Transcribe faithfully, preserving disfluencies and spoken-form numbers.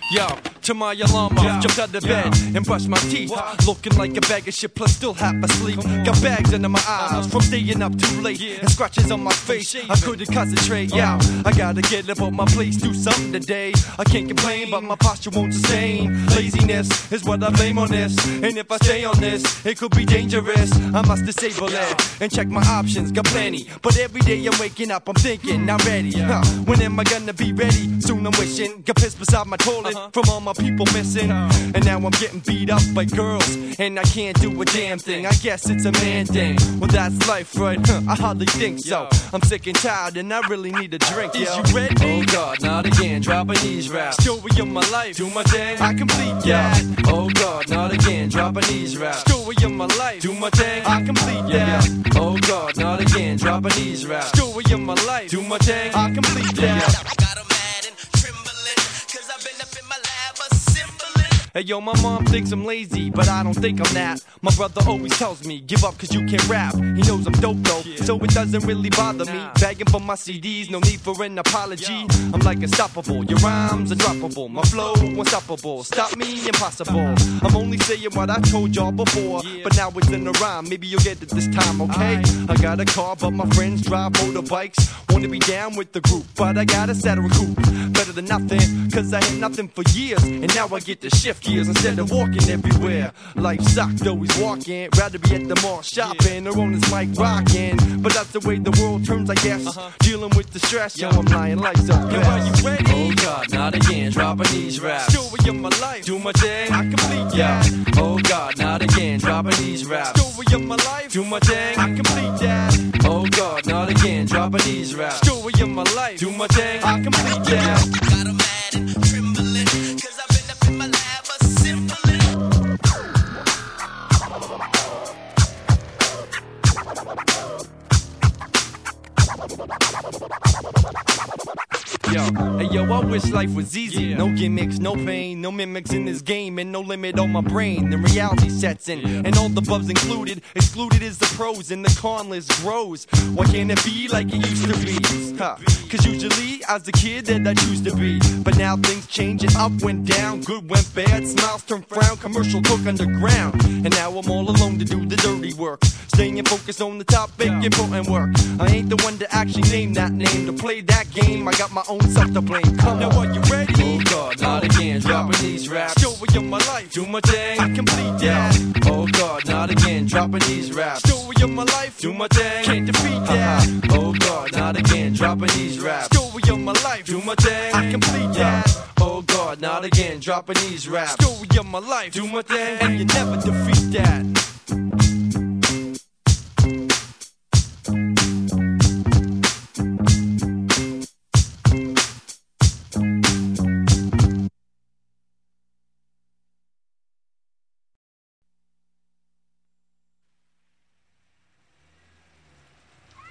Yo, to my alarm off, Yo, jumped out of yo. bed and brushed my teeth. What? Looking like a bag of shit, plus still half asleep. Got bags under my eyes from staying up too late. Yeah. And scratches on my face, I couldn't concentrate. Yo, I gotta get up on my place, do something today. I can't complain, but my posture won't sustain. Laziness is what I blame on this. And if I stay on this, it could be dangerous. I must disable it and check my options, got plenty. But every day I'm waking up, I'm thinking, not ready. Huh, when am I gonna be ready? Soon I'm wishing. Got pissed beside my toilet from all my people missing. And now I'm getting beat up by girls, and I can't do a damn thing. I guess it's a man thing. Well, that's life, right? Huh, I hardly think so. I'm sick and tired, and I really need a drink. Is you ready? Oh God, not again. Dropping these raps. Story of my life. Do my thing. I complete that. Oh God, not again. Dropping these raps. Story of my life. Do my thing. I complete that. Oh God, not again. Dropping these raps. Story of my life. Do my thing. I complete that. Got 'em mad and trembling, 'cause I've been up in my lab assembling. Hey yo, my mom thinks I'm lazy, but I don't think I'm that. My brother always tells me, give up cause you can't rap. He knows I'm dope though, so it doesn't really bother me. Begging for my C Ds, no need for an apology. I'm like unstoppable, your rhymes are droppable. My flow unstoppable, stop me impossible. I'm only saying what I told y'all before, but now it's in the rhyme, maybe you'll get it this time, okay? I got a car, but my friends drive motorbikes. Wanna be down with the group, but I gotta settle a coupe. Better than nothing, cause I had nothing for years, and now I get to shift gears instead of walking everywhere. Life sucked, always walking. Rather be at the mall shopping or on this mic rocking. But that's the way the world turns, I guess. Uh-huh. Dealing with the stress, yo, I'm lying like so fast. Yo, are you ready? Oh God, not again. Dropping these raps. Story of my life. Do my thing. I complete that. Oh God, not again. Dropping these raps. Story of my life. Do my thing. I complete that. Oh God, not again. Dropping these raps. Story of my life. Do my thing. I complete that. Got 'em mad and trembling, 'cause I've been up in my lab assembling. Yo, hey yo, I wish life was easy. No gimmicks, no pain, no mimics in this game, and no limit on my brain. The reality sets in, and all the bugs included. Excluded is the pros, and the con list grows. Why can't it be like it used to be? Huh. Cause usually, I was a kid that I choose to be. But now things change, and up went down, good went bad, smiles turn frown, commercial took underground. And now I'm all alone to do the dirty work. Staying focused on the topic, important work. I ain't the one to actually name that name. To play that game, I got my own self to blame. Come now, are you ready? Oh God, not again. Dropping these raps. Story of my life. Do my thing. I complete that. Oh God, not again. Dropping these raps. Story of my life. Do my thing. Can't defeat that. Uh-huh. Oh God, not again. Dropping these raps. Story of my life. Do my thing. I complete that. Oh God, not again. Dropping these raps. Story of my life. Do my thing. And you never defeat that.